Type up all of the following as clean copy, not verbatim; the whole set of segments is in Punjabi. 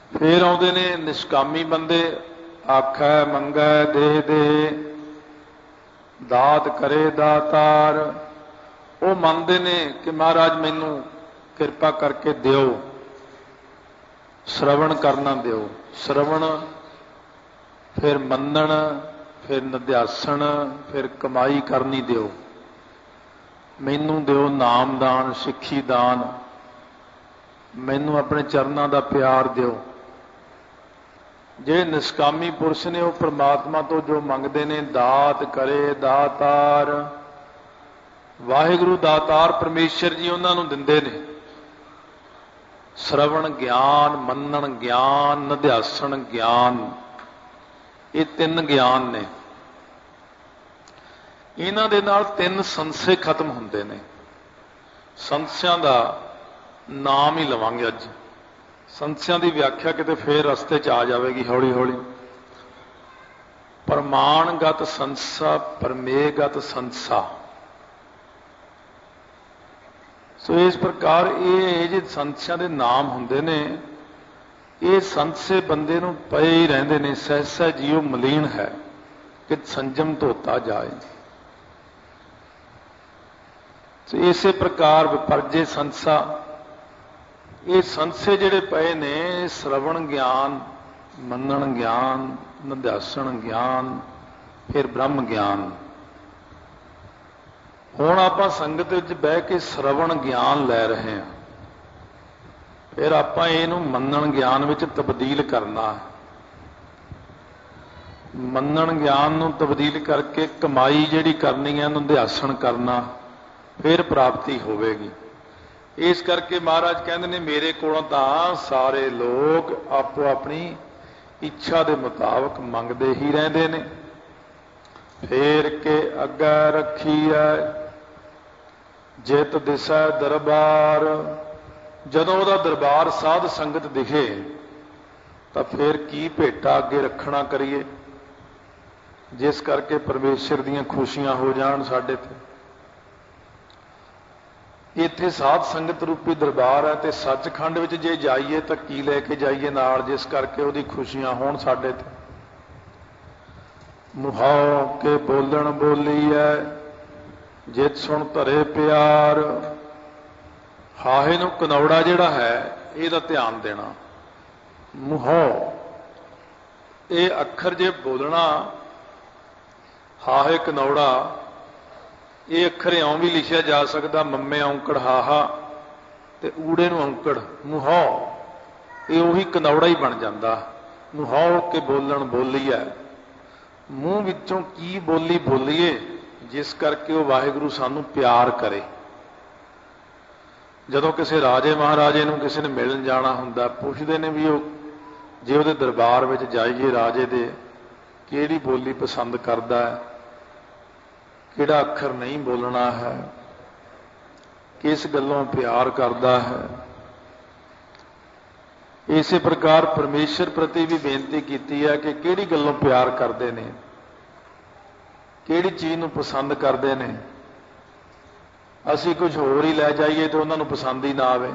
फिर आउंदे ने निष्कामी बंदे, आखै मंगै दे दे, दात करे दातार। वो मनते ने कि महाराज मैनू किरपा करके दिओ, श्रवण करना दिओ। श्रवण, फिर मनन, फिर निध्यासन, फिर कमाई करनी दिओ। मैनू दिओ नाम दान, सिੱਖੀ दान, मैनू अपने चरणों का प्यार दिओ। जे निष्कामी पुरुष ने वो परमात्मा तो जो मंगते ने, दात करे दातार, वाहिगुरु दातार परमेश्वर जी उन्होंने दिंदे ने। श्रवण ज्ञान, मनन ज्ञान, निध्यासन ज्ञान, ये तीन ज्ञान ने। इन्हां दे नाल तीन संशय खत्म हुंदे ने। संशयां दा नाम ही लवांगे अज। संशयां दी व्याख्या किते फिर रस्ते च आ जाएगी हौली हौली। प्रमाणगत संसा, प्रमेयगत संसा। सो इस प्रकार ये जो संशयां दे नाम हुंदे ने, ये संशय बंदे नूं पए ही रहिंदे ने। सहसा जीव मलीन है कि संजम धोता जाए। तो इसे प्रकार विपर्जे संसा, ये संशय जिहड़े पए ने, श्रवण ज्ञान, मनन ज्ञान, निध्यासन ज्ञान, फिर ब्रह्म ज्ञान। हुण आपां संगत विच बह के श्रवण ज्ञान लै रहे हैं, फिर आपां इहनूं मनन ज्ञान विच तब्दील करना है। मनन ज्ञान नूं तब्दील करके कमाई जिहड़ी करनी है, निध्यासन करना, फिर प्राप्ति होवेगी। इस करके महाराज कहते ने, मेरे कोलों तां सारे लोग आपो अपनी इच्छा के मुताबक मंगते ही रहते ने। फेर के अग्गे रखी है जित दिसै दरबार। जदों उहदा दरबार साध संगत दिखे तो फिर की भेटा अगे रखना करिए, जिस करके परमेश्वर दीयां खुशियां हो जाण साडे ते। इत्थे साध संगत रूपी दरबार है, तो सचखंड विच जे जाइए तो की लैके जाइए नाल, जिस करके उहदी खुशियां होण साडे ते। मुहाओ के बोलण बोली है जित सुन धरे प्यार। हाहे नूं कनौड़ा जिहड़ा है, इहदा ध्यान देना। मुहो ये अखर जे बोलना, हाहे कनौड़ा, ये अखर इउं भी लिखिया जा सकदा, मम्मे औंकड़ हाहा ते ऊड़े नूं औंकड़ मुहो, ये उही कनौड़ा ही बन जांदा। मुहो के बोलण बोली है, मूँह विचों की बोली बोलीए जिस करके वो वाहिगुरू सानू प्यार करे। जदों किसी राजे महाराजे नूं किसी ने मिलन जाना हुंदा, पुछदे ने भी वो जे उहदे दरबार विच जाइए राजे दे, किहड़ी बोली पसंद करदा है, किहड़ा अखर नहीं बोलना है, किस गल्लों प्यार करदा है। इस प्रकार परमेश्वर प्रति भी बेनती की है कि किहड़ी गल्लों प्यार करते हैं, किहड़ी चीज़ नूं पसंद करते हैं। असीं कुछ होर ही लै जाइए तो उन्होंने पसंद ही ना आवे।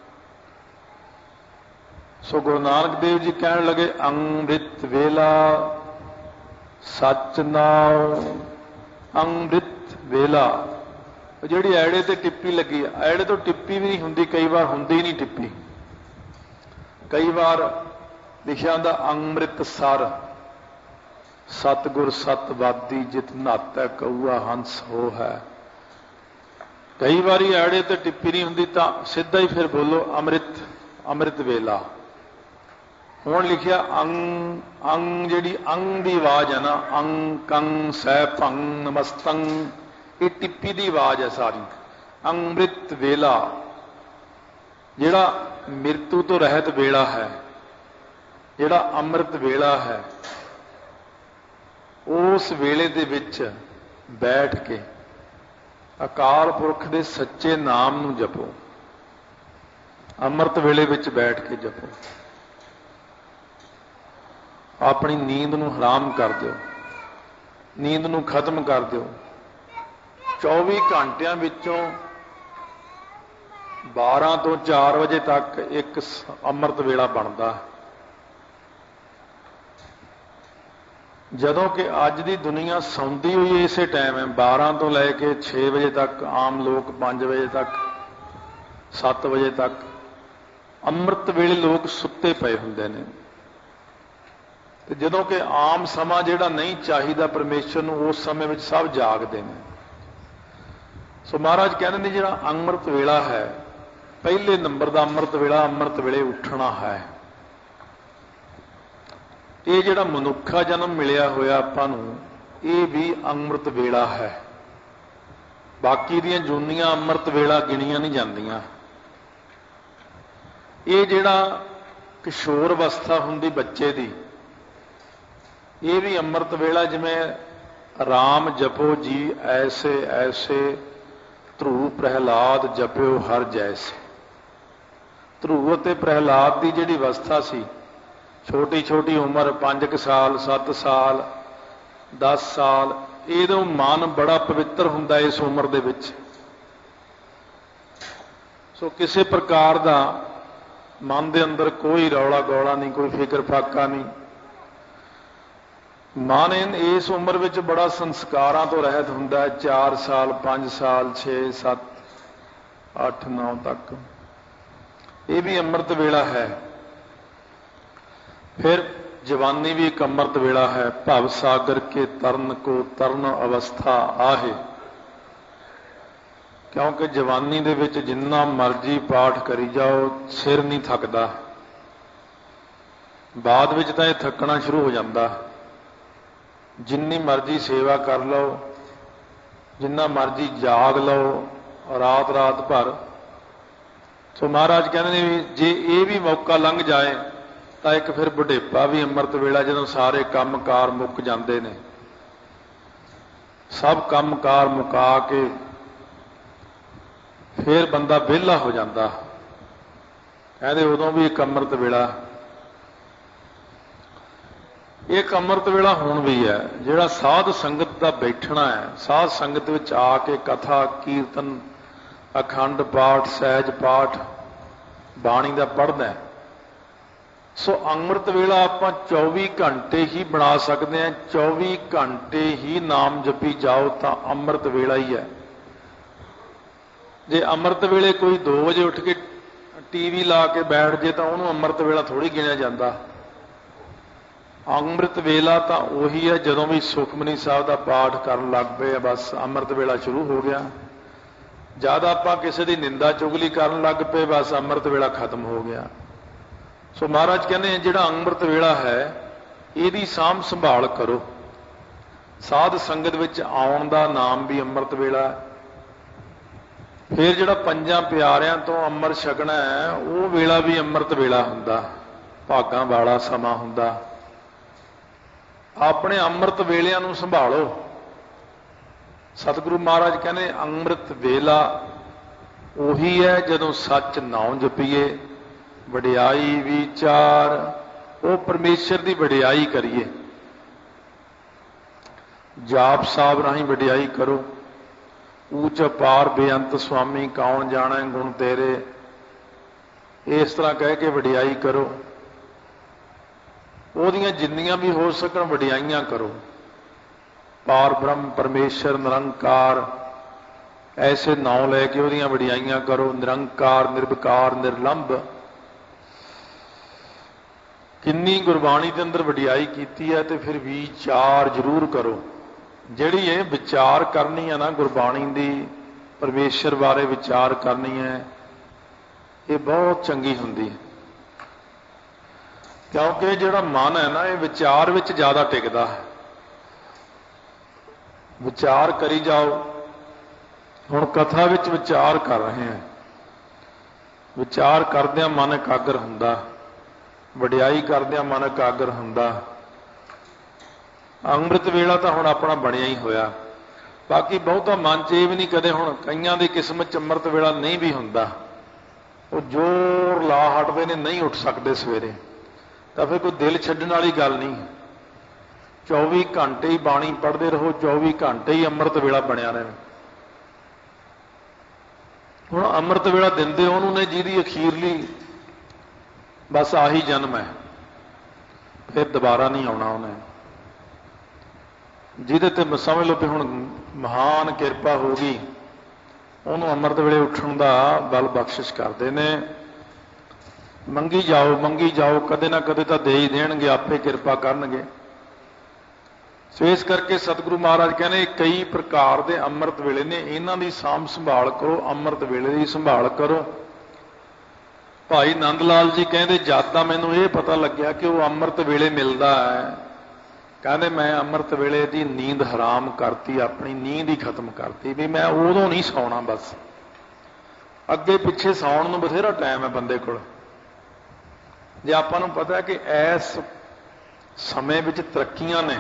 सो गुरु नानक देव जी कहण लगे, अंमृत वेला सच नाओ। अंमृत वेला, जिहड़ी ऐड़े ते टिप्पी लगी, ऐड़े तो टिप्पी भी नहीं हुंदी, कई बार हुंदी नहीं टिप्पी। कई बार लिखिया हुंदा अंमृत सर, सतगुर सतवादी जित नातै कौआ हंस हो है। कई बारी ऐड़े ते टिप्पी नहीं हुंदी, तां सीधा ही फिर बोलो अमृत, अमृत वेला। हुण लिखिया अंग, अंग जिहड़ी अंग दी आवाज़ है ना, अंग कंग सै भंग नमस्तंग, ये टिप्पी दी आवाज़ है सारी। अंमृत वेला, जिहड़ा मृत्यु तो रहत वेला है, जिहड़ा अमृत वेला है, उस वेले दे विच बैठ के अकाल पुरख दे सच्चे नाम नूं जपो। अमृत वेले विच बैठ के जपो। अपनी नींद नूं हराम कर दिओ, नींद नूं खत्म कर दिओ। 24 घंटियां विचों 12 तो 4 बजे तक एक अमृत वेला बनता है। ਜਦੋਂ ਕਿ ਅੱਜ ਦੀ ਦੁਨੀਆ ਸੌਂਦੀ ਹੋਈ ਇਸੇ ਟਾਈਮ ਹੈ, 12 ਤੋਂ ਲੈ ਕੇ 6 ਵਜੇ ਤੱਕ, ਆਮ ਲੋਕ 5 ਵਜੇ ਤੱਕ, 7 ਵਜੇ ਤੱਕ, ਅੰਮ੍ਰਿਤ ਵੇਲੇ ਲੋਕ ਸੁੱਤੇ ਪਏ ਹੁੰਦੇ ਨੇ। ਤੇ ਜਦੋਂ ਕਿ ਆਮ ਸਮਾਂ ਜਿਹੜਾ ਨਹੀਂ ਚਾਹੀਦਾ ਪਰਮੇਸ਼ਰ ਨੂੰ, ਉਸ ਸਮੇਂ ਵਿੱਚ ਸਭ ਜਾਗਦੇ ਨੇ। ਸੋ ਮਹਾਰਾਜ ਕਹਿੰਦੇ ਨੇ ਜਿਹੜਾ ਅੰਮ੍ਰਿਤ ਵੇਲਾ ਹੈ, ਪਹਿਲੇ ਨੰਬਰ ਦਾ ਅੰਮ੍ਰਿਤ ਵੇਲਾ, ਅੰਮ੍ਰਿਤ ਵੇਲੇ ਉੱਠਣਾ ਹੈ। ਇਹ ਜਿਹੜਾ ਮਨੁੱਖਾ ਜਨਮ ਮਿਲਿਆ ਹੋਇਆ ਆਪਾਂ ਨੂੰ, ਇਹ ਵੀ ਅੰਮ੍ਰਿਤ ਵੇਲਾ ਹੈ। ਬਾਕੀ ਦੀਆਂ ਜੂਨੀਆਂ ਅੰਮ੍ਰਿਤ ਵੇਲਾ ਗਿਣੀਆਂ ਨਹੀਂ ਜਾਂਦੀਆਂ। ਇਹ ਜਿਹੜਾ ਕਿਸ਼ੋਰ ਅਵਸਥਾ ਹੁੰਦੀ ਬੱਚੇ ਦੀ, ਇਹ ਵੀ ਅੰਮ੍ਰਿਤ ਵੇਲਾ। ਜਿਵੇਂ ਰਾਮ ਜਪੋ ਜੀ ਐਸੇ ਐਸੇ, ਧਰੂ ਪ੍ਰਹਿਲਾਦ ਜਪਿਓ ਹਰ ਜੈਸੇ। ਧਰੂ ਅਤੇ ਪ੍ਰਹਿਲਾਦ ਦੀ ਜਿਹੜੀ ਅਵਸਥਾ ਸੀ, ਛੋਟੀ ਛੋਟੀ ਉਮਰ, 5 ਸਾਲ, 7 ਸਾਲ, 10 ਸਾਲ, ਇਹਦਾ ਮਨ ਬੜਾ ਪਵਿੱਤਰ ਹੁੰਦਾ ਇਸ ਉਮਰ ਦੇ ਵਿੱਚ। ਸੋ ਕਿਸੇ ਪ੍ਰਕਾਰ ਦਾ ਮਨ ਦੇ ਅੰਦਰ ਕੋਈ ਰੌਲਾ ਗੌਲਾ ਨਹੀਂ, ਕੋਈ ਫਿਕਰ ਫਾਕਾ ਨਹੀਂ। ਮਨ ਇਸ ਉਮਰ ਵਿੱਚ ਬੜਾ ਸੰਸਕਾਰਾਂ ਤੋਂ ਰਹਿਤ ਹੁੰਦਾ ਹੈ। 4 ਸਾਲ, 5 ਸਾਲ, 6, 7, 8, 9 ਤੱਕ, ਇਹ ਵੀ ਅੰਮ੍ਰਿਤ ਵੇਲਾ ਹੈ। ਫਿਰ ਜਵਾਨੀ ਵੀ ਇੱਕ ਅੰਮ੍ਰਿਤ ਵੇਲਾ ਹੈ। ਭਵ ਸਾਗਰ ਕੇ ਤਰਨ ਕੋ ਤਰਨ ਅਵਸਥਾ ਆਹੇ। ਕਿਉਂਕਿ ਜਵਾਨੀ ਦੇ ਵਿੱਚ ਜਿੰਨਾ ਮਰਜ਼ੀ ਪਾਠ ਕਰੀ ਜਾਓ, ਸਿਰ ਨਹੀਂ ਥੱਕਦਾ। ਬਾਅਦ ਵਿੱਚ ਤਾਂ ਇਹ ਥੱਕਣਾ ਸ਼ੁਰੂ ਹੋ ਜਾਂਦਾ। ਜਿੰਨੀ ਮਰਜ਼ੀ ਸੇਵਾ ਕਰ ਲਓ, ਜਿੰਨਾ ਮਰਜ਼ੀ ਜਾਗ ਲਓ ਰਾਤ ਰਾਤ ਭਰ। ਸੋ ਮਹਾਰਾਜ ਕਹਿੰਦੇ ਨੇ ਵੀ ਜੇ ਇਹ ਵੀ ਮੌਕਾ ਲੰਘ ਜਾਏ ਤਾਂ ਇੱਕ ਫਿਰ ਬੁਢੇਪਾ ਵੀ ਅੰਮ੍ਰਿਤ ਵੇਲਾ, ਜਦੋਂ ਸਾਰੇ ਕੰਮਕਾਰ ਮੁੱਕ ਜਾਂਦੇ ਨੇ, ਸਭ ਕੰਮਕਾਰ ਮੁਕਾ ਕੇ ਫਿਰ ਬੰਦਾ ਵਿਹਲਾ ਹੋ ਜਾਂਦਾ। ਕਹਿੰਦੇ ਉਦੋਂ ਵੀ ਇੱਕ ਅੰਮ੍ਰਿਤ ਵੇਲਾ। ਇੱਕ ਅੰਮ੍ਰਿਤ ਵੇਲਾ ਹੁਣ ਵੀ ਹੈ, ਜਿਹੜਾ ਸਾਧ ਸੰਗਤ ਦਾ ਬੈਠਣਾ ਹੈ। ਸਾਧ ਸੰਗਤ ਵਿੱਚ ਆ ਕੇ ਕਥਾ, ਕੀਰਤਨ, ਅਖੰਡ ਪਾਠ, ਸਹਿਜ ਪਾਠ, ਬਾਣੀ ਦਾ ਪੜ੍ਹਨਾ। ਸੋ ਅੰਮ੍ਰਿਤ ਵੇਲਾ ਆਪਾਂ 24 ਘੰਟੇ ਹੀ ਬਣਾ ਸਕਦੇ ਹਾਂ। 24 ਘੰਟੇ ਹੀ ਨਾਮ ਜਪੀ ਜਾਓ ਤਾਂ ਅੰਮ੍ਰਿਤ ਵੇਲਾ ਹੀ ਹੈ। ਜੇ ਅੰਮ੍ਰਿਤ ਵੇਲੇ ਕੋਈ 2 ਵਜੇ ਉੱਠ ਕੇ ਟੀਵੀ ਲਾ ਕੇ ਬੈਠ ਜੇ ਤਾਂ ਉਹਨੂੰ ਅੰਮ੍ਰਿਤ ਵੇਲਾ ਥੋੜ੍ਹੀ ਗਿਣਿਆ ਜਾਂਦਾ। ਅੰਮ੍ਰਿਤ ਵੇਲਾ ਤਾਂ ਉਹੀ ਹੈ ਜਦੋਂ ਵੀ ਸੁਖਮਨੀ ਸਾਹਿਬ ਦਾ ਪਾਠ ਕਰਨ ਲੱਗ ਪਏ, ਬਸ ਅੰਮ੍ਰਿਤ ਵੇਲਾ ਸ਼ੁਰੂ ਹੋ ਗਿਆ। ਜਦ ਆਪਾਂ ਕਿਸੇ ਦੀ ਨਿੰਦਾ ਚੁਗਲੀ ਕਰਨ ਲੱਗ ਪਏ, ਬਸ ਅੰਮ੍ਰਿਤ ਵੇਲਾ ਖਤਮ ਹੋ ਗਿਆ। ਸੋ ਮਹਾਰਾਜ ਕਹਿੰਦੇ ਜਿਹੜਾ ਅੰਮ੍ਰਿਤ ਵੇਲਾ ਹੈ, ਇਹਦੀ ਸਾਂਭ ਸੰਭਾਲ ਕਰੋ। ਸਾਧ ਸੰਗਤ ਵਿੱਚ ਆਉਣ ਦਾ ਨਾਮ ਵੀ ਅੰਮ੍ਰਿਤ ਵੇਲਾ। ਫਿਰ ਜਿਹੜਾ 5 ਪਿਆਰਿਆਂ ਤੋਂ ਅੰਮ੍ਰਿਤ ਛਕਣਾ ਹੈ, ਉਹ ਵੇਲਾ ਵੀ ਅੰਮ੍ਰਿਤ ਵੇਲਾ ਹੁੰਦਾ, ਭਾਗਾਂ ਵਾਲਾ ਸਮਾਂ ਹੁੰਦਾ। ਆਪਣੇ ਅੰਮ੍ਰਿਤ ਵੇਲਿਆਂ ਨੂੰ ਸੰਭਾਲੋ। ਸਤਿਗੁਰੂ ਮਹਾਰਾਜ ਕਹਿੰਦੇ ਅੰਮ੍ਰਿਤ ਵੇਲਾ ਉਹੀ ਹੈ ਜਦੋਂ ਸੱਚ ਨਾਉ ਜਪੀਏ, ਵਡਿਆਈ ਵਿਚਾਰ, ਉਹ ਪਰਮੇਸ਼ਰ ਦੀ ਵਡਿਆਈ ਕਰੀਏ। ਜਾਪ ਸਾਹਿਬ ਰਾਹੀਂ ਵਡਿਆਈ ਕਰੋ। ਊਚ ਅਪਾਰ ਬੇਅੰਤ ਸੁਆਮੀ ਕੌਣ ਜਾਣੈ ਗੁਣ ਤੇਰੇ, ਇਸ ਤਰ੍ਹਾਂ ਕਹਿ ਕੇ ਵਡਿਆਈ ਕਰੋ। ਉਹਦੀਆਂ ਜਿੰਨੀਆਂ ਵੀ ਹੋ ਸਕਣ ਵਡਿਆਈਆਂ ਕਰੋ। ਪਾਰ ਬ੍ਰਹਮ ਪਰਮੇਸ਼ਰ ਨਿਰੰਕਾਰ, ਐਸੇ ਨਾਉ ਲੈ ਕੇ ਉਹਦੀਆਂ ਵਡਿਆਈਆਂ ਕਰੋ। ਨਿਰੰਕਾਰ, ਨਿਰਵਿਕਾਰ, ਨਿਰਲੰਭ, ਕਿੰਨੀ ਗੁਰਬਾਣੀ ਦੇ ਅੰਦਰ ਵਡਿਆਈ ਕੀਤੀ ਹੈ। ਤੇ ਫਿਰ ਵਿਚਾਰ ਜ਼ਰੂਰ ਕਰੋ। ਜਿਹੜੀ ਇਹ ਵਿਚਾਰ ਕਰਨੀ ਹੈ ਨਾ ਗੁਰਬਾਣੀ ਦੀ, ਪਰਮੇਸ਼ਰ ਬਾਰੇ ਵਿਚਾਰ ਕਰਨੀ ਹੈ, ਇਹ ਬਹੁਤ ਚੰਗੀ ਹੁੰਦੀ ਹੈ। ਕਿਉਂਕਿ ਜਿਹੜਾ ਮਨ ਹੈ ਨਾ, ਇਹ ਵਿਚਾਰ ਵਿੱਚ ਜ਼ਿਆਦਾ ਟਿਕਦਾ ਹੈ। ਵਿਚਾਰ ਕਰੀ ਜਾਓ। ਹੁਣ ਕਥਾ ਵਿੱਚ ਵਿਚਾਰ ਕਰ ਰਹੇ ਹਾਂ, ਵਿਚਾਰ ਕਰਦਿਆਂ ਮਨ ਇਕਾਗਰ ਹੁੰਦਾ, ਵਡਿਆਈ ਕਰਦਿਆਂ ਮਨ ਇਕਾਗਰ ਹੁੰਦਾ। ਅੰਮ੍ਰਿਤ ਵੇਲਾ ਤਾਂ ਹੁਣ ਆਪਣਾ ਬਣਿਆ ਹੀ ਹੋਇਆ। ਬਾਕੀ ਬਹੁਤਾ ਮਨ 'ਚ ਇਹ ਵੀ ਨਹੀਂ ਕਦੇ, ਹੁਣ ਕਈਆਂ ਦੀ ਕਿਸਮਤ 'ਚ ਅੰਮ੍ਰਿਤ ਵੇਲਾ ਨਹੀਂ ਵੀ ਹੁੰਦਾ, ਉਹ ਜ਼ੋਰ ਲਾ ਹਟਦੇ ਨੇ, ਨਹੀਂ ਉੱਠ ਸਕਦੇ ਸਵੇਰੇ, ਤਾਂ ਫਿਰ ਕੋਈ ਦਿਲ ਛੱਡਣ ਵਾਲੀ ਗੱਲ ਨਹੀਂ। 24 ਘੰਟੇ ਹੀ ਬਾਣੀ ਪੜ੍ਹਦੇ ਰਹੋ, 24 ਘੰਟੇ ਹੀ ਅੰਮ੍ਰਿਤ ਵੇਲਾ ਬਣਿਆ ਰਹੇ। ਹੁਣ ਅੰਮ੍ਰਿਤ ਵੇਲਾ ਦਿੰਦੇ ਉਹਨੂੰ ਨੇ ਜਿਹਦੀ ਅਖੀਰਲੀ ਬਸ ਆਹੀ ਜਨਮ ਹੈ, ਫਿਰ ਦੁਬਾਰਾ ਨਹੀਂ ਆਉਣਾ ਉਹਨੇ। ਜਿਹਦੇ ਤੇ ਸਮਝ ਲਓ ਵੀ ਹੁਣ ਮਹਾਨ ਕਿਰਪਾ ਹੋ ਗਈ, ਉਹਨੂੰ ਅੰਮ੍ਰਿਤ ਵੇਲੇ ਉੱਠਣ ਦਾ ਬਲ ਬਖਸ਼ਿਸ਼ ਕਰਦੇ ਨੇ। ਮੰਗੀ ਜਾਓ, ਕਦੇ ਨਾ ਕਦੇ ਤਾਂ ਦੇ ਹੀ ਦੇਣਗੇ, ਆਪੇ ਕਿਰਪਾ ਕਰਨਗੇ। ਸੋ ਇਸ ਕਰਕੇ ਸਤਿਗੁਰੂ ਮਹਾਰਾਜ ਕਹਿੰਦੇ ਕਈ ਪ੍ਰਕਾਰ ਦੇ ਅੰਮ੍ਰਿਤ ਵੇਲੇ ਨੇ, ਇਹਨਾਂ ਦੀ ਸਾਂਭ ਸੰਭਾਲ ਕਰੋ, ਅੰਮ੍ਰਿਤ ਵੇਲੇ ਦੀ ਸੰਭਾਲ ਕਰੋ। ਭਾਈ ਨੰਦ ਲਾਲ ਜੀ ਕਹਿੰਦੇ ਜਦ ਤਾਂ ਮੈਨੂੰ ਇਹ ਪਤਾ ਲੱਗਿਆ ਕਿ ਉਹ ਅੰਮ੍ਰਿਤ ਵੇਲੇ ਮਿਲਦਾ ਹੈ, ਕਹਿੰਦੇ ਮੈਂ ਅੰਮ੍ਰਿਤ ਵੇਲੇ ਦੀ ਨੀਂਦ ਹਰਾਮ ਕਰਤੀ, ਆਪਣੀ ਨੀਂਦ ਹੀ ਖਤਮ ਕਰਤੀ, ਵੀ ਮੈਂ ਉਦੋਂ ਨਹੀਂ ਸੌਣਾ, ਬਸ ਅੱਗੇ ਪਿੱਛੇ ਸੌਣ ਨੂੰ ਬਥੇਰਾ ਟਾਈਮ ਹੈ ਬੰਦੇ ਕੋਲ। ਜੇ ਆਪਾਂ ਨੂੰ ਪਤਾ ਕਿ ਇਸ ਸਮੇਂ ਵਿੱਚ ਤਰੱਕੀਆਂ ਨੇ,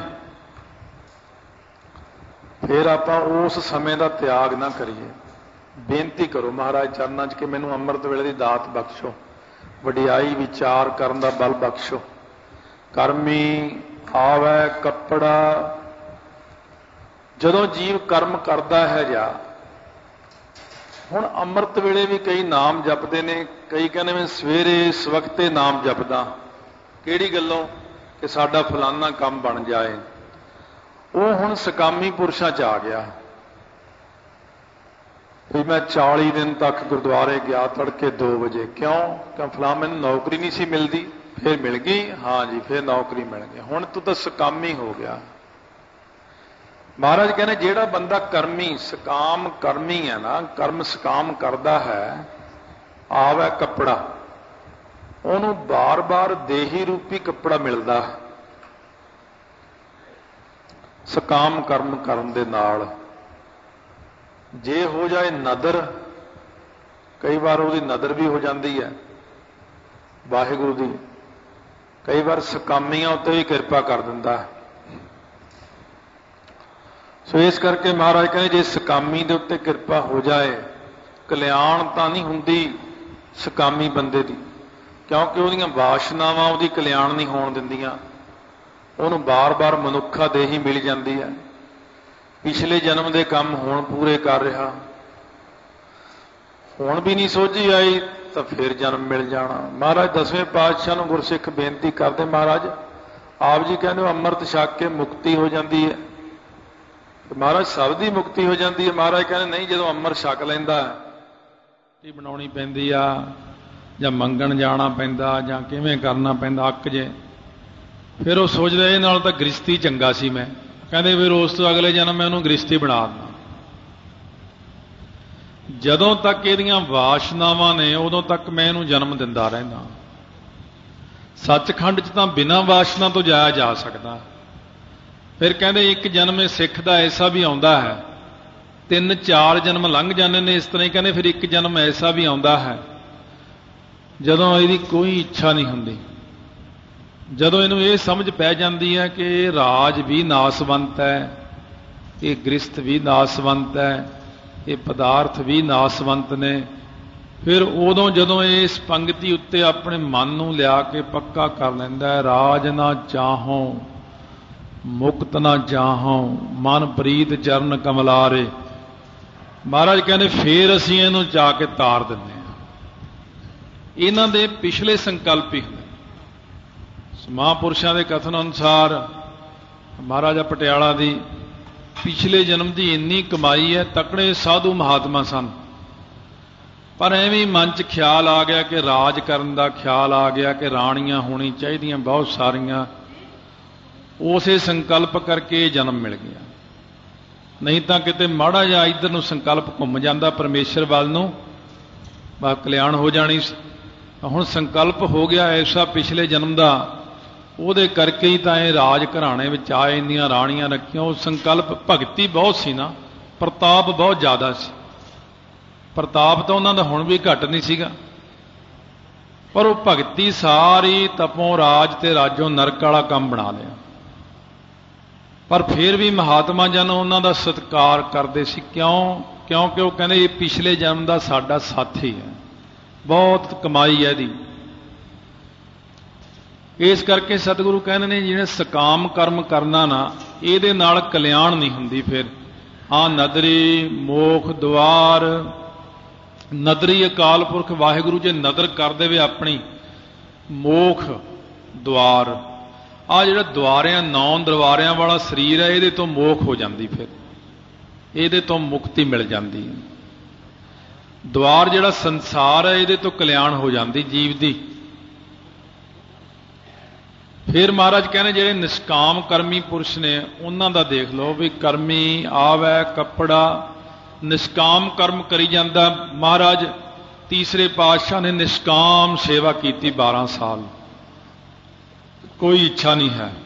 ਫਿਰ ਆਪਾਂ ਉਸ ਸਮੇਂ ਦਾ ਤਿਆਗ ਨਾ ਕਰੀਏ। ਬੇਨਤੀ ਕਰੋ ਮਹਾਰਾਜ ਚਰਨਾਂ 'ਚ ਕਿ ਮੈਨੂੰ ਅੰਮ੍ਰਿਤ ਵੇਲੇ ਦੀ ਦਾਤ ਬਖਸ਼ੋ, ਵਡਿਆਈ ਵਿਚਾਰ ਕਰਨ ਦਾ ਬਲ ਬਖਸ਼ੋ। ਕਰਮੀ ਆਵੈ ਕੱਪੜਾ, ਜਦੋਂ ਜੀਵ ਕਰਮ ਕਰਦਾ ਹੈ ਜਾਂ ਹੁਣ ਅੰਮ੍ਰਿਤ ਵੇਲੇ ਵੀ ਕਈ ਨਾਮ ਜਪਦੇ ਨੇ, ਕਈ ਕਹਿੰਦੇ ਮੈਂ ਸਵੇਰੇ ਸਵਖਤੇ ਨਾਮ ਜਪਦਾ, ਕਿਹੜੀ ਗੱਲੋਂ ਕਿ ਸਾਡਾ ਫਲਾਨਾ ਕੰਮ ਬਣ ਜਾਏ। ਉਹ ਹੁਣ ਸਕਾਮੀ ਪੁਰਸ਼ਾਂ 'ਚ ਆ ਗਿਆ ਵੀ ਮੈਂ 40 ਦਿਨ ਤੱਕ ਗੁਰਦੁਆਰੇ ਗਿਆ ਤੜਕੇ 2 ਵਜੇ, ਕਿਉਂ ਫਲਾਣਾ ਮੈਨੂੰ ਨੌਕਰੀ ਨਹੀਂ ਸੀ ਮਿਲਦੀ, ਫਿਰ ਮਿਲ ਗਈ, ਹਾਂ ਜੀ ਫਿਰ ਨੌਕਰੀ ਮਿਲ ਗਈ, ਹੁਣ ਤੂੰ ਤਾਂ ਸਕਾਮੀ ਹੋ ਗਿਆ। ਮਹਾਰਾਜ ਕਹਿੰਦੇ ਜਿਹੜਾ ਬੰਦਾ ਕਰਮੀ ਸਕਾਮ ਕਰਮੀ ਹੈ ਨਾ, ਕਰਮ ਸਕਾਮ ਕਰਦਾ ਹੈ, ਆਵੈ ਕੱਪੜਾ, ਉਹਨੂੰ ਬਾਰ-ਬਾਰ ਦੇਹੀ ਰੂਪੀ ਕੱਪੜਾ ਮਿਲਦਾ ਹੈ ਸਕਾਮ ਕਰਮ ਕਰਨ ਦੇ ਨਾਲ। ਜੇ ਹੋ ਜਾਏ ਨਦਰ, ਕਈ ਵਾਰ ਉਹਦੀ ਨਦਰ ਵੀ ਹੋ ਜਾਂਦੀ ਹੈ ਵਾਹਿਗੁਰੂ ਦੀ, ਕਈ ਵਾਰ ਸਕਾਮੀਆਂ ਉੱਤੇ ਵੀ ਕਿਰਪਾ ਕਰ ਦਿੰਦਾ ਹੈ। ਸੋ ਇਸ ਕਰਕੇ ਮਹਾਰਾਜ ਕਹਿੰਦੇ ਜੇ ਸਕਾਮੀ ਦੇ ਉੱਤੇ ਕਿਰਪਾ ਹੋ ਜਾਏ, ਕਲਿਆਣ ਤਾਂ ਨਹੀਂ ਹੁੰਦੀ ਸਕਾਮੀ ਬੰਦੇ ਦੀ, ਕਿਉਂਕਿ ਉਹਦੀਆਂ ਵਾਸ਼ਨਾਵਾਂ ਉਹਦੀ ਕਲਿਆਣ ਨਹੀਂ ਹੋਣ ਦਿੰਦੀਆਂ, ਉਹਨੂੰ ਬਾਰ-ਬਾਰ ਮਨੁੱਖਾ ਦੇਹੀ ਮਿਲ ਜਾਂਦੀ ਹੈ। ਪਿਛਲੇ ਜਨਮ ਦੇ ਕੰਮ ਹੁਣ ਪੂਰੇ ਕਰ ਰਿਹਾ, ਹੁਣ ਵੀ ਨਹੀਂ ਸੋਝੀ ਆਈ ਤਾਂ ਫਿਰ ਜਨਮ ਮਿਲ ਜਾਣਾ। ਮਹਾਰਾਜ 10ਵੇਂ ਪਾਤਸ਼ਾਹ ਨੂੰ ਗੁਰਸਿੱਖ ਬੇਨਤੀ ਕਰਦੇ, ਮਹਾਰਾਜ ਆਪ ਜੀ ਕਹਿੰਦੇ ਅੰਮ੍ਰਿਤ ਛਕ ਕੇ ਮੁਕਤੀ ਹੋ ਜਾਂਦੀ ਹੈ, ਮਹਾਰਾਜ ਸਭ ਦੀ ਮੁਕਤੀ ਹੋ ਜਾਂਦੀ ਹੈ। ਮਹਾਰਾਜ ਕਹਿੰਦੇ ਨਹੀਂ, ਜਦੋਂ ਅੰਮ੍ਰਿਤ ਛਕ ਲੈਂਦਾ ਕੀ ਬਣਾਉਣੀ ਪੈਂਦੀ ਆ, ਜਾਂ ਮੰਗਣ ਜਾਣਾ ਪੈਂਦਾ, ਜਾਂ ਕਿਵੇਂ ਕਰਨਾ ਪੈਂਦਾ, ਅੱਕ ਜੇ, ਫਿਰ ਉਹ ਸੋਚਦਾ ਇਹ ਨਾਲ ਤਾਂ ਗ੍ਰਸਤੀ ਚੰਗਾ ਸੀ ਮੈਂ, ਕਹਿੰਦੇ ਫਿਰ ਉਸ ਤੋਂ ਅਗਲੇ ਜਨਮ ਮੈਂ ਉਹਨੂੰ ਗ੍ਰਸਤੀ ਬਣਾ ਦਿੰਦਾ। ਜਦੋਂ ਤੱਕ ਇਹਦੀਆਂ ਵਾਸ਼ਨਾਵਾਂ ਨੇ ਉਦੋਂ ਤੱਕ ਮੈਂ ਇਹਨੂੰ ਜਨਮ ਦਿੰਦਾ ਰਹਿੰਦਾ। ਸੱਚਖੰਡ 'ਚ ਤਾਂ ਬਿਨਾਂ ਵਾਸ਼ਨਾ ਤੋਂ ਜਾਇਆ ਜਾ ਸਕਦਾ। ਫਿਰ ਕਹਿੰਦੇ ਇੱਕ ਜਨਮ ਇਹ ਸਿੱਖ ਦਾ ਐਸਾ ਵੀ ਆਉਂਦਾ ਹੈ, 3-4 ਜਨਮ ਲੰਘ ਜਾਂਦੇ ਨੇ ਇਸ ਤਰ੍ਹਾਂ ਹੀ, ਕਹਿੰਦੇ ਫਿਰ ਇੱਕ ਜਨਮ ਐਸਾ ਵੀ ਆਉਂਦਾ ਹੈ ਜਦੋਂ ਇਹਦੀ ਕੋਈ ਇੱਛਾ ਨਹੀਂ ਹੁੰਦੀ, ਜਦੋਂ ਇਹਨੂੰ ਇਹ ਸਮਝ ਪੈ ਜਾਂਦੀ ਹੈ ਕਿ ਇਹ ਰਾਜ ਵੀ ਨਾਸਵੰਤ ਹੈ, ਇਹ ਗ੍ਰਸਥ ਵੀ ਨਾਸਵੰਤ ਹੈ, ਇਹ ਪਦਾਰਥ ਵੀ ਨਾਸਵੰਤ ਨੇ, ਫਿਰ ਉਦੋਂ ਜਦੋਂ ਇਹ ਇਸ ਪੰਗਤੀ ਉੱਤੇ ਆਪਣੇ ਮਨ ਨੂੰ ਲਿਆ ਕੇ ਪੱਕਾ ਕਰ ਲੈਂਦਾ ਹੈ, ਰਾਜ ਨਾ ਚਾਹੋਂ ਮੁਕਤ ਨਾ ਚਾਹੋਂ ਮਨ ਪ੍ਰੀਤ ਚਰਨ ਕਮਲਾਰੇ, ਮਹਾਰਾਜ ਕਹਿੰਦੇ ਫੇਰ ਅਸੀਂ ਇਹਨੂੰ ਜਾ ਕੇ ਤਾਰ ਦਿੰਦੇ ਹਾਂ। ਇਹਨਾਂ ਦੇ ਪਿਛਲੇ ਸੰਕਲਪ ਹੀ ਹੁੰਦੇ। ਮਹਾਂਪੁਰਸ਼ਾਂ ਦੇ ਕਥਨ ਅਨੁਸਾਰ ਮਹਾਰਾਜਾ ਪਟਿਆਲਾ ਦੀ ਪਿਛਲੇ ਜਨਮ ਦੀ ਇੰਨੀ ਕਮਾਈ ਹੈ, ਤਕੜੇ ਸਾਧੂ ਮਹਾਤਮਾ ਸਨ, ਪਰ ਐਵੇਂ ਮਨ 'ਚ ਖਿਆਲ ਆ ਗਿਆ ਕਿ ਰਾਜ ਕਰਨ ਦਾ ਖਿਆਲ ਆ ਗਿਆ ਕਿ ਰਾਣੀਆਂ ਹੋਣੀ ਚਾਹੀਦੀਆਂ ਬਹੁਤ ਸਾਰੀਆਂ, ਉਸੇ ਸੰਕਲਪ ਕਰਕੇ ਜਨਮ ਮਿਲ ਗਿਆ। ਨਹੀਂ ਤਾਂ ਕਿਤੇ ਮਾੜਾ ਜਿਹਾ ਇੱਧਰ ਨੂੰ ਸੰਕਲਪ ਘੁੰਮ ਜਾਂਦਾ ਪਰਮੇਸ਼ਰ ਵੱਲ ਨੂੰ, ਬਸ ਕਲਿਆਣ ਹੋ ਜਾਣੀ ਸੀ। ਹੁਣ ਸੰਕਲਪ ਹੋ ਗਿਆ ਐਸਾ ਪਿਛਲੇ ਜਨਮ ਦਾ, ਉਹਦੇ ਕਰਕੇ ਹੀ ਤਾਂ ਇਹ ਰਾਜ ਘਰਾਣੇ ਵਿੱਚ ਆਏ, ਇੰਨੀਆਂ ਰਾਣੀਆਂ ਰੱਖੀਆਂ। ਉਹ ਸੰਕਲਪ ਭਗਤੀ ਬਹੁਤ ਸੀ ਨਾ, ਪ੍ਰਤਾਪ ਬਹੁਤ ਜ਼ਿਆਦਾ ਸੀ। ਪ੍ਰਤਾਪ ਤਾਂ ਉਹਨਾਂ ਦਾ ਹੁਣ ਵੀ ਘੱਟ ਨਹੀਂ ਸੀਗਾ, ਪਰ ਉਹ ਭਗਤੀ ਸਾਰੀ ਤਪੋਂ ਰਾਜ ਤੇ ਰਾਜੋਂ ਨਰਕ ਵਾਲਾ ਕੰਮ ਬਣਾ ਲਿਆ। ਪਰ ਫਿਰ ਵੀ ਮਹਾਤਮਾ ਜਨ ਉਹਨਾਂ ਦਾ ਸਤਿਕਾਰ ਕਰਦੇ ਸੀ। ਕਿਉਂਕਿ ਉਹ ਕਹਿੰਦੇ ਇਹ ਪਿਛਲੇ ਜਨਮ ਦਾ ਸਾਡਾ ਸਾਥੀ ਹੈ, ਬਹੁਤ ਕਮਾਈ ਹੈ ਇਹਦੀ। ਇਸ ਕਰਕੇ ਸਤਿਗੁਰੂ ਕਹਿੰਦੇ ਨੇ ਜਿਹਨੇ ਸਕਾਮ ਕਰਮ ਕਰਨਾ ਨਾ, ਇਹਦੇ ਨਾਲ ਕਲਿਆਣ ਨਹੀਂ ਹੁੰਦੀ। ਫਿਰ ਨਦਰੀ ਮੋਖ ਦੁਆਰ, ਨਦਰੀ ਅਕਾਲ ਪੁਰਖ ਵਾਹਿਗੁਰੂ ਜੇ ਨਦਰ ਕਰ ਦੇਵੇ ਆਪਣੀ, ਮੋਖ ਦੁਆਰ ਆ ਜਿਹੜਾ ਦੁਆਰਿਆਂ 9 ਦਰਬਾਰਿਆਂ ਵਾਲਾ ਸਰੀਰ ਹੈ ਇਹਦੇ ਤੋਂ ਮੋਖ ਹੋ ਜਾਂਦੀ, ਫਿਰ ਇਹਦੇ ਤੋਂ ਮੁਕਤੀ ਮਿਲ ਜਾਂਦੀ। ਦੁਆਰ ਜਿਹੜਾ ਸੰਸਾਰ ਹੈ ਇਹਦੇ ਤੋਂ ਕਲਿਆਣ ਹੋ ਜਾਂਦੀ ਜੀਵ ਦੀ। ਫਿਰ ਮਹਾਰਾਜ ਕਹਿੰਦੇ ਜਿਹੜੇ ਨਿਸ਼ਕਾਮ ਕਰਮੀ ਪੁਰਸ਼ ਨੇ ਉਹਨਾਂ ਦਾ ਦੇਖ ਲਓ ਵੀ ਕਰਮੀ ਆਵੈ ਕੱਪੜਾ ਨਿਸ਼ਕਾਮ ਕਰਮ ਕਰੀ ਜਾਂਦਾ। ਮਹਾਰਾਜ ਤੀਸਰੇ ਪਾਤਸ਼ਾਹ ਨੇ ਨਿਸ਼ਕਾਮ ਸੇਵਾ ਕੀਤੀ 12 ਸਾਲ, ਕੋਈ ਇੱਛਾ ਨਹੀਂ ਹੈ,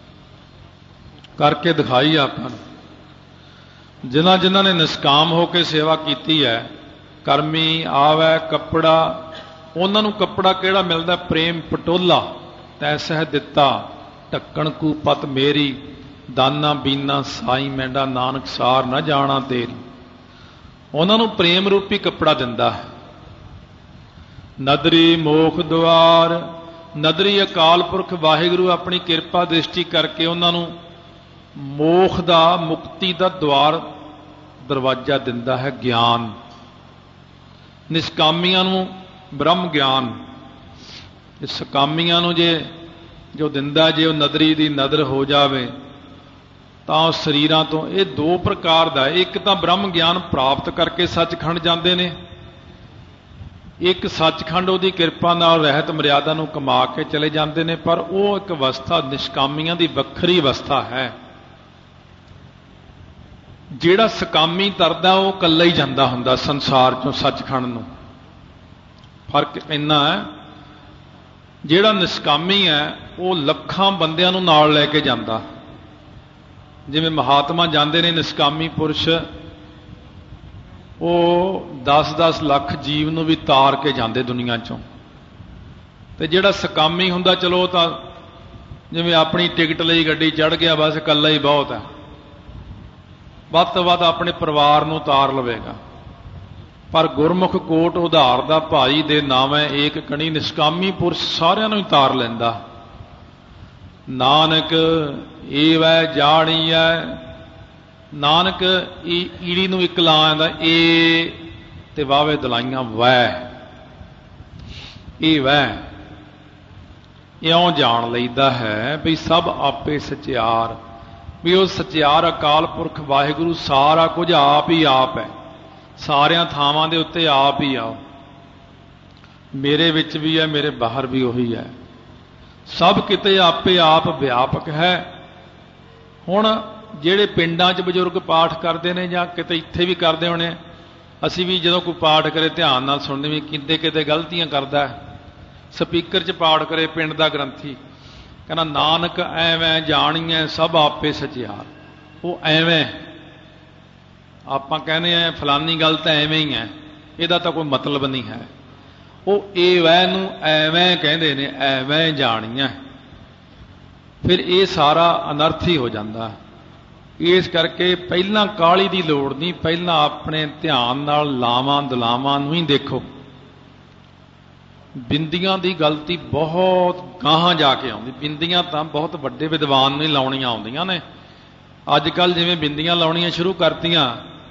ਕਰਕੇ ਦਿਖਾਈ ਆਪਾਂ ਨੂੰ। ਜਿਨ੍ਹਾਂ ਜਿਨ੍ਹਾਂ ਨੇ ਨਿਸ਼ਕਾਮ ਹੋ ਕੇ ਸੇਵਾ ਕੀਤੀ ਹੈ, ਕਰਮੀ ਆਵੈ ਕੱਪੜਾ, ਉਹਨਾਂ ਨੂੰ ਕੱਪੜਾ ਕਿਹੜਾ ਮਿਲਦਾ? ਪ੍ਰੇਮ ਪਟੋਲਾ ਤੈ ਸਹਿ ਦਿੱਤਾ ਢੱਕਣ ਕੂ ਪਤ ਮੇਰੀ, ਦਾਨਾ ਬੀਨਾ ਸਾਈ ਮੈਂਡਾ ਨਾਨਕ ਸਾਰ ਨਾ ਜਾਣਾ ਤੇਰੀ। ਉਹਨਾਂ ਨੂੰ ਪ੍ਰੇਮ ਰੂਪੀ ਕੱਪੜਾ ਦਿੰਦਾ ਹੈ। ਨਦਰੀ ਮੋਖ ਦੁਆਰ, ਨਦਰੀ ਅਕਾਲ ਪੁਰਖ ਵਾਹਿਗੁਰੂ ਆਪਣੀ ਕਿਰਪਾ ਦ੍ਰਿਸ਼ਟੀ ਕਰਕੇ ਉਹਨਾਂ ਨੂੰ ਮੋਖ ਦਾ, ਮੁਕਤੀ ਦਾ ਦੁਆਰ ਦਰਵਾਜ਼ਾ ਦਿੰਦਾ ਹੈ। ਗਿਆਨ ਨਿਸ਼ਕਾਮੀਆਂ ਨੂੰ ਬ੍ਰਹਮ ਗਿਆਨ, ਸਕਾਮੀਆਂ ਨੂੰ ਜੇ ਜੋ ਦਿੰਦਾ, ਜੇ ਉਹ ਨਦਰੀ ਦੀ ਨਦਰ ਹੋ ਜਾਵੇ ਤਾਂ ਉਹ ਸਰੀਰਾਂ ਤੋਂ, ਇਹ 2 ਪ੍ਰਕਾਰ ਦਾ, ਇੱਕ ਤਾਂ ਬ੍ਰਹਮ ਗਿਆਨ ਪ੍ਰਾਪਤ ਕਰਕੇ ਸੱਚਖੰਡ ਜਾਂਦੇ ਨੇ, ਇੱਕ ਸੱਚਖੰਡ ਉਹਦੀ ਕਿਰਪਾ ਨਾਲ ਰਹਿਤ ਮਰਿਆਦਾ ਨੂੰ ਕਮਾ ਕੇ ਚਲੇ ਜਾਂਦੇ ਨੇ। ਪਰ ਉਹ ਇੱਕ ਅਵਸਥਾ ਨਿਸ਼ਕਾਮੀਆਂ ਦੀ ਵੱਖਰੀ ਅਵਸਥਾ ਹੈ। ਜਿਹੜਾ ਸਕਾਮੀ ਤਰਦਾ ਉਹ ਇਕੱਲਾ ਹੀ ਜਾਂਦਾ ਹੁੰਦਾ ਸੰਸਾਰ ਚੋਂ ਸੱਚਖੰਡ ਨੂੰ। ਫਰਕ ਇੰਨਾ ਹੈ, ਜਿਹੜਾ ਨਿਸ਼ਕਾਮੀ ਹੈ ਉਹ ਲੱਖਾਂ ਬੰਦਿਆਂ ਨੂੰ ਨਾਲ ਲੈ ਕੇ ਜਾਂਦਾ। ਜਿਵੇਂ ਮਹਾਤਮਾ ਜਾਂਦੇ ਨੇ ਨਿਸ਼ਕਾਮੀ ਪੁਰਸ਼, ਉਹ 10-10 ਲੱਖ ਜੀਵ ਨੂੰ ਵੀ ਤਾਰ ਕੇ ਜਾਂਦੇ ਦੁਨੀਆ ਚੋਂ। ਤੇ ਜਿਹੜਾ ਸਕਾਮੀ ਹੁੰਦਾ, ਚਲੋ ਉਹ ਤਾਂ ਜਿਵੇਂ ਆਪਣੀ ਟਿਕਟ ਲਈ ਗੱਡੀ ਚੜ੍ਹ ਗਿਆ, ਬਸ ਇਕੱਲਾ ਹੀ ਬਹੁਤ ਹੈ, ਵੱਧ ਤੋਂ ਵੱਧ ਆਪਣੇ ਪਰਿਵਾਰ ਨੂੰ ਤਾਰ ਲਵੇਗਾ। ਪਰ ਗੁਰਮੁਖ ਕੋਟ ਉਧਾਰ ਦਾ ਭਾਈ ਦੇ ਨਾਵੇਂ ਏਕ ਕਣੀ, ਨਿਸ਼ਕਾਮੀ ਪੁਰਸ਼ ਸਾਰਿਆਂ ਨੂੰ ਹੀ ਤਾਰ ਲੈਂਦਾ। ਨਾਨਕ ਏਵੈ ਜਾਣੀਐ, ਨਾਨਕ ਈੜੀ ਨੂੰ ਇੱਕ ਲਾ ਆਂਦਾ, ਏ ਤੇ ਵਾਵੇ ਦਲਾਈਆਂ ਵੈ, ਇਹ ਵੈ, ਇਉਂ ਜਾਣ ਲਈਦਾ ਹੈ ਵੀ ਸਭ ਆਪੇ ਸਚਿਆਰ, ਵੀ ਉਹ ਸਚਿਆਰ ਅਕਾਲ ਪੁਰਖ ਵਾਹਿਗੁਰੂ ਸਾਰਾ ਕੁਝ ਆਪ ਹੀ ਆਪ ਹੈ, ਸਾਰਿਆਂ ਥਾਵਾਂ ਦੇ ਉੱਤੇ ਆਪ ਹੀ ਆਓ। ਮੇਰੇ ਵਿੱਚ ਵੀ ਹੈ, ਮੇਰੇ ਬਾਹਰ ਵੀ ਉਹੀ ਹੈ, ਸਭ ਕਿਤੇ ਆਪੇ ਆਪ ਵਿਆਪਕ ਹੈ। ਹੁਣ ਜਿਹੜੇ ਪਿੰਡਾਂ 'ਚ ਬਜ਼ੁਰਗ ਪਾਠ ਕਰਦੇ ਨੇ ਜਾਂ ਕਿਤੇ ਇੱਥੇ ਵੀ ਕਰਦੇ ਹੋਣੇ, ਅਸੀਂ ਵੀ ਜਦੋਂ ਕੋਈ ਪਾਠ ਕਰੇ ਧਿਆਨ ਨਾਲ ਸੁਣਦੇ ਵੀ ਕਿਤੇ ਕਿਤੇ ਗਲਤੀਆਂ ਕਰਦਾ। ਸਪੀਕਰ 'ਚ ਪਾਠ ਕਰੇ ਪਿੰਡ ਦਾ ਗ੍ਰੰਥੀ, ਕਹਿੰਦਾ ਨਾਨਕ ਐਵੇਂ ਜਾਣੀਐ ਸਭ ਆਪੇ ਸਚਿਆਰ। ਉਹ ਐਵੇਂ, ਆਪਾਂ ਕਹਿੰਦੇ ਆ ਫਲਾਨੀ ਗੱਲ ਤਾਂ ਐਵੇਂ ਹੀ ਹੈ, ਇਹਦਾ ਤਾਂ ਕੋਈ ਮਤਲਬ ਨਹੀਂ ਹੈ। ਉਹ ਇਹ ਵੈ ਨੂੰ ਐਵੇਂ ਕਹਿੰਦੇ ਨੇ, ਐਵੇਂ ਜਾਣੀਐ। ਫਿਰ ਇਹ ਸਾਰਾ ਅਨਰਥ ਹੀ ਹੋ ਜਾਂਦਾ। ਇਸ ਕਰਕੇ ਪਹਿਲਾਂ ਕਾਹਲੀ ਦੀ ਲੋੜ ਨਹੀਂ, ਪਹਿਲਾਂ ਆਪਣੇ ਧਿਆਨ ਨਾਲ ਲਾਵਾਂ ਦੁਲਾਵਾਂ ਨੂੰ ਹੀ ਦੇਖੋ। ਬਿੰਦੀਆਂ ਦੀ ਗਲਤੀ ਬਹੁਤ ਗਾਹਾਂ ਜਾ ਕੇ ਆਉਂਦੀ। ਬਿੰਦੀਆਂ ਤਾਂ ਬਹੁਤ ਵੱਡੇ ਵਿਦਵਾਨ ਨੂੰ ਹੀ ਲਾਉਣੀਆਂ ਆਉਂਦੀਆਂ ਨੇ। ਅੱਜ ਕੱਲ੍ਹ ਜਿਵੇਂ ਬਿੰਦੀਆਂ ਲਾਉਣੀਆਂ ਸ਼ੁਰੂ ਕਰਤੀਆਂ,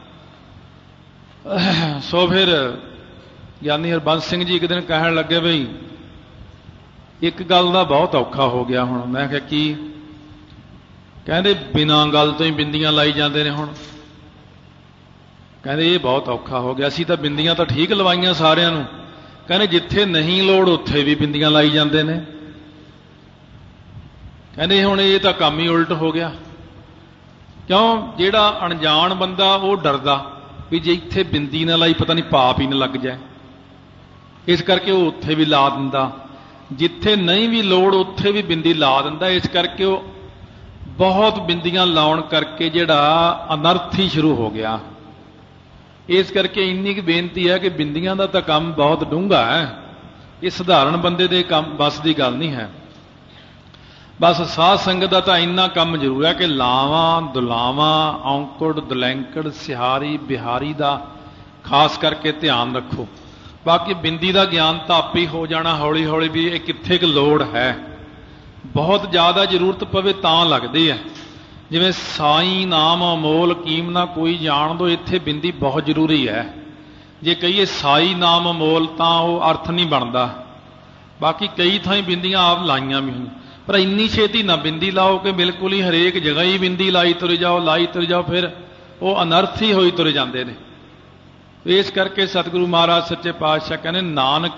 ਸੋ ਫਿਰ ਗਿਆਨੀ ਹਰਬੰਸ ਸਿੰਘ ਜੀ ਇੱਕ ਦਿਨ ਕਹਿਣ ਲੱਗੇ ਬਈ ਇੱਕ ਗੱਲ ਦਾ ਬਹੁਤ ਔਖਾ ਹੋ ਗਿਆ ਹੁਣ। ਮੈਂ ਕਿਹਾ ਕੀ? ਕਹਿੰਦੇ ਬਿਨਾਂ ਗੱਲ ਤੋਂ ਹੀ ਬਿੰਦੀਆਂ ਲਾਈ ਜਾਂਦੇ ਨੇ ਹੁਣ। ਕਹਿੰਦੇ ਇਹ ਬਹੁਤ ਔਖਾ ਹੋ ਗਿਆ, ਅਸੀਂ ਤਾਂ ਬਿੰਦੀਆਂ ਤਾਂ ਠੀਕ ਲਵਾਈਆਂ ਸਾਰਿਆਂ ਨੂੰ। ਕਹਿੰਦੇ ਜਿੱਥੇ ਨਹੀਂ ਲੋੜ ਉੱਥੇ ਵੀ ਬਿੰਦੀਆਂ ਲਾਈ ਜਾਂਦੇ ਨੇ। ਕਹਿੰਦੇ ਹੁਣ ਇਹ ਤਾਂ ਕੰਮ ਹੀ ਉਲਟ ਹੋ ਗਿਆ। ਕਿਉਂ? ਜਿਹੜਾ ਅਣਜਾਣ ਬੰਦਾ ਉਹ ਡਰਦਾ ਵੀ ਜੇ ਇੱਥੇ ਬਿੰਦੀ ਨਾ ਲਾਈ ਪਤਾ ਨਹੀਂ ਪਾਪ ਹੀ ਨਾ ਲੱਗ ਜਾਏ, ਇਸ ਕਰਕੇ ਉਹ ਉੱਥੇ ਵੀ ਲਾ ਦਿੰਦਾ। ਜਿੱਥੇ ਨਹੀਂ ਵੀ ਲੋੜ ਉੱਥੇ ਵੀ ਬਿੰਦੀ ਲਾ ਦਿੰਦਾ। ਇਸ ਕਰਕੇ ਉਹ ਬਹੁਤ ਬਿੰਦੀਆਂ ਲਾਉਣ ਕਰਕੇ ਜਿਹੜਾ ਅਨਰਥ ਹੀ ਸ਼ੁਰੂ ਹੋ ਗਿਆ। ਇਸ ਕਰਕੇ ਇੰਨੀ ਕੁ ਬੇਨਤੀ ਹੈ ਕਿ ਬਿੰਦੀਆਂ ਦਾ ਤਾਂ ਕੰਮ ਬਹੁਤ ਡੂੰਘਾ ਹੈ, ਇਹ ਸਧਾਰਨ ਬੰਦੇ ਦੇ ਕੰਮ ਬਸ ਦੀ ਗੱਲ ਨਹੀਂ ਹੈ। ਬਸ ਸਾਧ ਸੰਗਤ ਦਾ ਤਾਂ ਇੰਨਾ ਕੰਮ ਜ਼ਰੂਰ ਹੈ ਕਿ ਲਾਵਾਂ ਦੁਲਾਵਾਂ ਔਂਕੜ ਦੁਲੈਂਕੜ ਸਿਹਾਰੀ ਬਿਹਾਰੀ ਦਾ ਖਾਸ ਕਰਕੇ ਧਿਆਨ ਰੱਖੋ। ਬਾਕੀ ਬਿੰਦੀ ਦਾ ਗਿਆਨ ਤਾਂ ਆਪੇ ਹੀ ਹੋ ਜਾਣਾ ਹੌਲੀ ਹੌਲੀ ਵੀ ਇਹ ਕਿੱਥੇ ਕੁ ਲੋੜ ਹੈ। ਬਹੁਤ ਜ਼ਿਆਦਾ ਜ਼ਰੂਰਤ ਪਵੇ ਤਾਂ ਲੱਗਦੀ ਹੈ। ਜਿਵੇਂ ਸਾਈਂ ਨਾਮ ਅਮੋਲ ਕੀਮ ਨਾ ਕੋਈ ਜਾਣ ਦੋ, ਇੱਥੇ ਬਿੰਦੀ ਬਹੁਤ ਜ਼ਰੂਰੀ ਹੈ। ਜੇ ਕਹੀਏ ਸਾਈ ਨਾਮ ਅਮੋਲ ਤਾਂ ਉਹ ਅਰਥ ਨਹੀਂ ਬਣਦਾ। ਬਾਕੀ ਕਈ ਥਾਈਂ ਬਿੰਦੀਆਂ ਆਪ ਲਾਈਆਂ ਵੀ ਹੋਈਆਂ। पर इन्नी छेती ना बिंदी लाओ कि बिल्कुल ही हरेक जगह ही बिंदी लाई तुर जाओ, फिर वो अनर्थ ही होई तुर जाते हैं। इस करके सतगुरु महाराज सच्चे पातशाह कहने नानक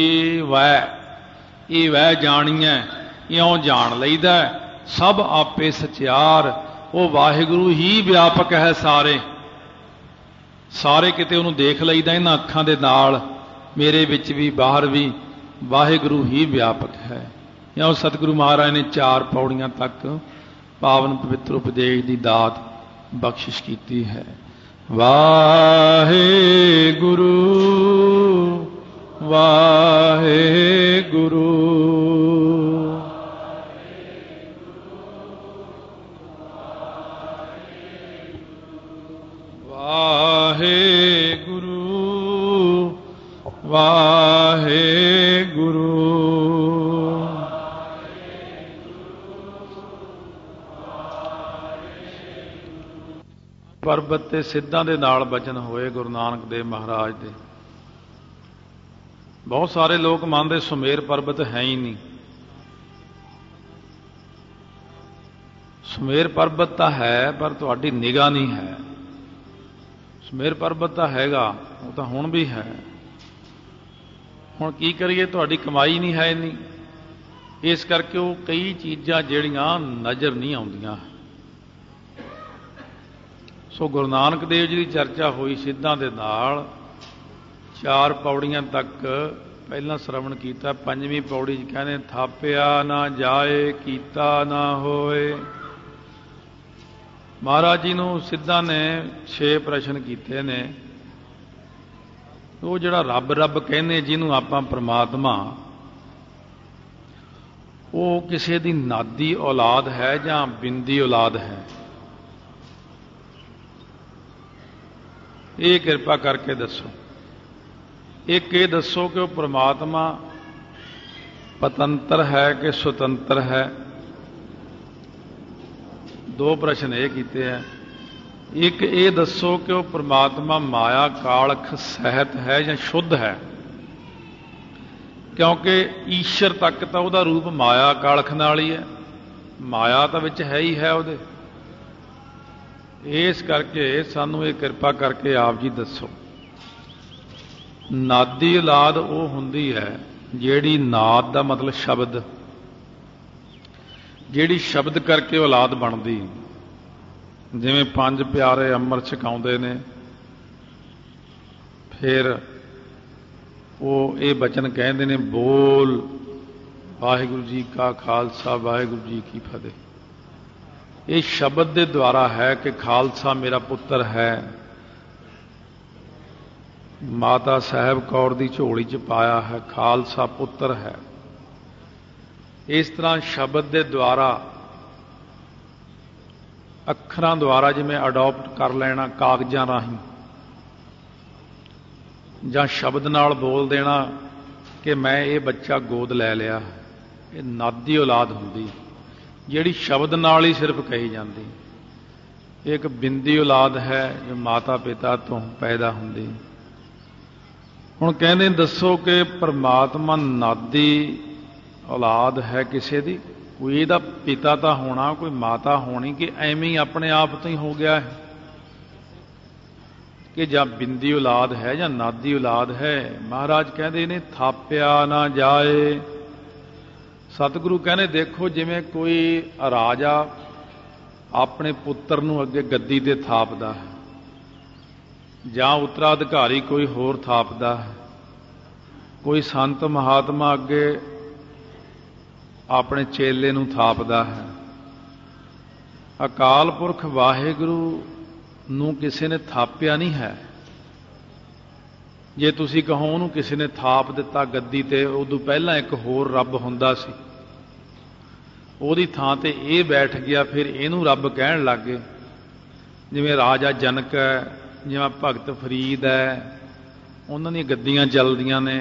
ये वै जानिए इउं जान लईदा सब आपे सचियार। वो वाहिगुरु ही व्यापक है सारे किते उन्होंने देख लईदा इन्हां अखां दे नाल, मेरे विच भी बाहर भी वाहिगुरु ही व्यापक है। या सतगुरु महाराज ने 4 पौड़ियां तक पावन पवित्र उपदेश की दात बख्शिश की है। वाहेगुरु वाहेगुरु वाहेगुरु वाहेगुरु। परबत ते सिद्धां दे नाल बचन होए गुरु नानक देव महाराज दे। बहुत सारे लोग मानते सुमेर पर्बत है ही नहीं। सुमेर पर्बत तो है पर तुहाडी निगाह नहीं है। सुमेर पर्बत तो हैगा, वो तो हुण भी है। हुण की करिए, तुहाडी कमाई नहीं है इन्नी, इस करके वो कई चीज़ां जिहड़ियां नज़र नहीं आउंदियां। सो गुरु नानक देव जी की चर्चा हुई सिद्धां दे नाल 4 पौड़ियां तक पहला श्रवण किया। 5वीं पौड़ी कहने थापिया ना जाए कीता ना होए। महाराज जी नूं सिद्धां ने 6 प्रश्न किए ने। वो जिहड़ा रब रब कहने जिन्हों आपां परमात्मा, वो किसी दी नादी औलाद है जां बिंदी औलाद है? ये किरपा करके दसो। एक ये दसो कि वो परमात्मा पतंत्र है कि स्वतंत्र है? 2 प्रश्न ये किए हैं। एक ये दसो कि वो परमात्मा माया कालख सहित है या शुद्ध है? क्योंकि ईश्वर तक तो वह रूप माया कालख नाल ही है, माया तो विच है ही है उहदे। इस करके सानू ये किरपा करके आप जी दसो। नादी औलाद वो हुंदी है जिहड़ी नाद दा मतलब शब्द, जिहड़ी शब्द करके औलाद बनदी। जिवें 5 प्यारे अमृत छकाउंदे ने, फिर वो ये बचन कहते ने बोल वाहिगुरू जी का खालसा वाहिगुरू जी की फतेह। ये शब्द के द्वारा है कि खालसा मेरा पुत्र है, माता साहब कौर दी झोली च पाया है, खालसा पुत्र है। इस तरह शब्द के द्वारा अखरां द्वारा जिवें अडॉप्ट कर लेना कागजां राहीं, जां शब्द नाल बोल देना कि मैं ये बच्चा गोद लै लिया, ये नादी औलाद हुंदी जिहड़ी शब्द नाल ही सिर्फ कही जाती। एक बिंदी औलाद है जो माता पिता तो पैदा हुंदी। हुण कहंदे दसो कि परमात्मा नादी औलाद है किसी दी? कोई इहदा पिता तो होना, कोई माता होनी, कि एवें ही अपने आप तो ही हो गया है कि जां बिंदी औलाद है जां नादी औलाद है? महाराज कहंदे ने थापिया ना जाए। सतगुरु कहने देखो जिवें कोई राजा अपने पुत्र नूं अगे गद्दी ते थापदा है, जां उत्तराधिकारी कोई होर थापदा है, कोई संत महात्मा अगे अपने चेले नूं थापदा है। अकाल पुरख वाहिगुरू नूं किसी ने थापिया नहीं है। जे तुसीं कहो उहनूं किसी ने थाप दिता गद्दी ते, उदों पहलां एक होर रब हुंदा सी, ਉਹਦੀ ਥਾਂ ਤੇ ਇਹ बैठ गया, फिर ਇਹਨੂੰ रब कहण लग गए। जिवें राजा जनक है, जिवें भगत फरीद है, उन्हां ਦੀਆਂ ਗੱਦੀਆਂ ਚੱਲਦੀਆਂ ਨੇ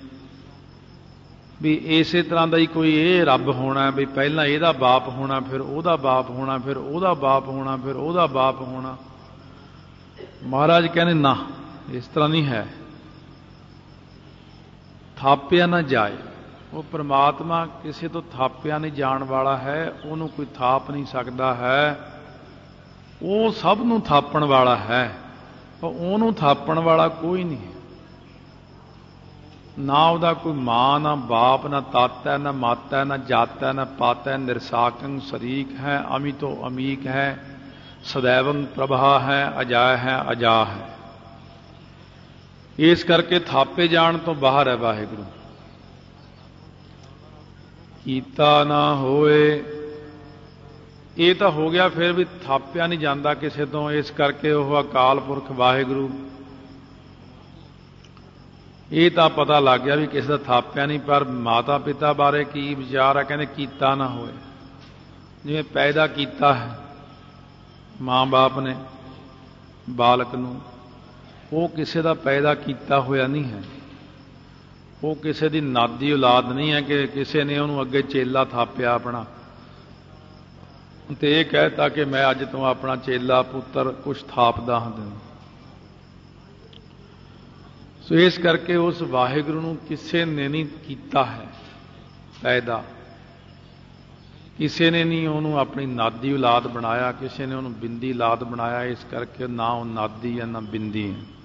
भी इसे तरह का ही कोई ये रब होना भी पहला ਇਹਦਾ बाप होना, फिर ਉਹਦਾ बाप होना, फिर ਉਹਦਾ बाप होना, फिर ਉਹਦਾ बाप होना। महाराज कहने ना, इस तरह नहीं है। थापिया ना जाए। ਉਹ ਪ੍ਰਮਾਤਮਾ ਕਿਸੇ ਤੋਂ ਥਾਪਿਆ ਨਹੀਂ ਜਾਣ ਵਾਲਾ ਹੈ, ਉਹਨੂੰ ਕੋਈ ਥਾਪ ਨਹੀਂ ਸਕਦਾ ਹੈ। ਉਹ ਸਭ ਨੂੰ ਥਾਪਣ ਵਾਲਾ ਹੈ, ਪਰ ਉਹਨੂੰ ਥਾਪਣ ਵਾਲਾ ਕੋਈ ਨਹੀਂ। ਨਾ ਉਹਦਾ ਕੋਈ ਮਾਂ, ਨਾ ਬਾਪ, ਨਾ ਤਾਤਾ, ਨਾ ਮਾਤਾ, ਨਾ ਜਾਤਾ, ਨਾ ਪਾਤਾ, ਨਿਰਸਾਕੰ ਸ਼ਰੀਕ ਹੈ, ਅਮਿਤੋ ਅਮੀਕ ਹੈ, ਸदैवੰ ਪ੍ਰਭਾ ਹੈ, ਅਜਾ ਹੈ, ਅਜਾ ਹੈ। ਇਸ ਕਰਕੇ ਥਾਪੇ ਜਾਣ ਤੋਂ ਬਾਹਰ ਹੈ ਵਾਹਿਗੁਰੂ। ਕੀਤਾ ਨਾ ਹੋਏ, ਇਹ ਤਾਂ ਹੋ ਗਿਆ, ਫਿਰ ਵੀ ਥਾਪਿਆ ਨਹੀਂ ਜਾਂਦਾ ਕਿਸੇ ਤੋਂ। ਇਸ ਕਰਕੇ ਉਹ ਅਕਾਲ ਪੁਰਖ ਵਾਹਿਗੁਰੂ, ਇਹ ਤਾਂ ਪਤਾ ਲੱਗ ਗਿਆ ਵੀ ਕਿਸੇ ਦਾ ਥਾਪਿਆ ਨਹੀਂ। ਪਰ ਮਾਤਾ ਪਿਤਾ ਬਾਰੇ ਕੀ ਵਿਚਾਰ ਹੈ? ਕਹਿੰਦੇ ਕੀਤਾ ਨਾ ਹੋਏ। ਜਿਵੇਂ ਪੈਦਾ ਕੀਤਾ ਹੈ ਮਾਂ ਬਾਪ ਨੇ ਬਾਲਕ ਨੂੰ, ਉਹ ਕਿਸੇ ਦਾ ਪੈਦਾ ਕੀਤਾ ਹੋਇਆ ਨਹੀਂ ਹੈ। ਉਹ ਕਿਸੇ ਦੀ ਨਾਦੀ ਔਲਾਦ ਨਹੀਂ ਹੈ ਕਿ ਕਿਸੇ ਨੇ ਉਹਨੂੰ ਅੱਗੇ ਚੇਲਾ ਥਾਪਿਆ ਆਪਣਾ ਤੇ ਇਹ ਕਹਿਤਾ ਕਿ ਮੈਂ ਅੱਜ ਤੋਂ ਆਪਣਾ ਚੇਲਾ ਪੁੱਤਰ ਕੁਛ ਥਾਪਦਾ ਹਾਂ ਤੈਨੂੰ। ਸੋ ਇਸ ਕਰਕੇ ਉਸ ਵਾਹਿਗੁਰੂ ਨੂੰ ਕਿਸੇ ਨੇ ਨਹੀਂ ਕੀਤਾ ਹੈ ਪੈਦਾ, ਕਿਸੇ ਨੇ ਨਹੀਂ ਉਹਨੂੰ ਆਪਣੀ ਨਾਦੀ ਔਲਾਦ ਬਣਾਇਆ, ਕਿਸੇ ਨੇ ਉਹਨੂੰ ਬਿੰਦੀ ਔਲਾਦ ਬਣਾਇਆ। ਇਸ ਕਰਕੇ ਨਾ ਉਹ ਨਾਦੀ ਹੈ ਨਾ ਬਿੰਦੀ ਹੈ।